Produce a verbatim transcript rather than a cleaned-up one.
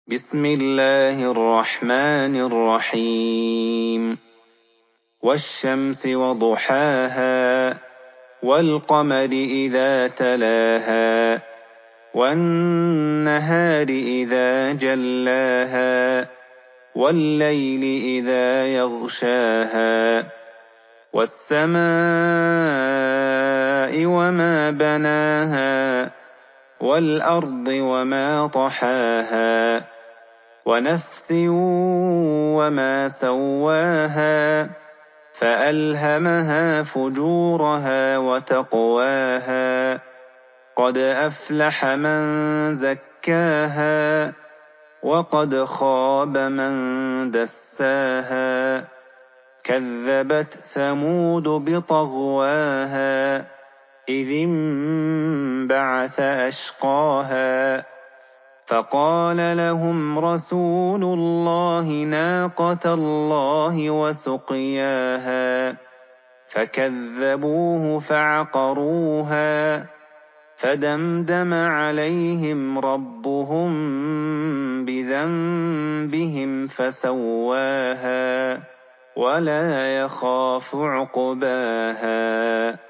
بسم الله الرحمن الرحيم والشمس وضحاها والقمر إذا تلاها والنهار إذا جلاها والليل إذا يغشاها والسماء وما بناها والأرض وما طحاها ونفس وما سواها فألهمها فجورها وتقواها قد أفلح من زكاها وقد خاب من دساها كذبت ثمود بطغواها إذ انبعث أشقاها فقال لهم رسول الله ناقة الله وسقياها فكذبوه فعقروها فدمدم عليهم ربهم بذنبهم فسواها ولا يخاف عقباها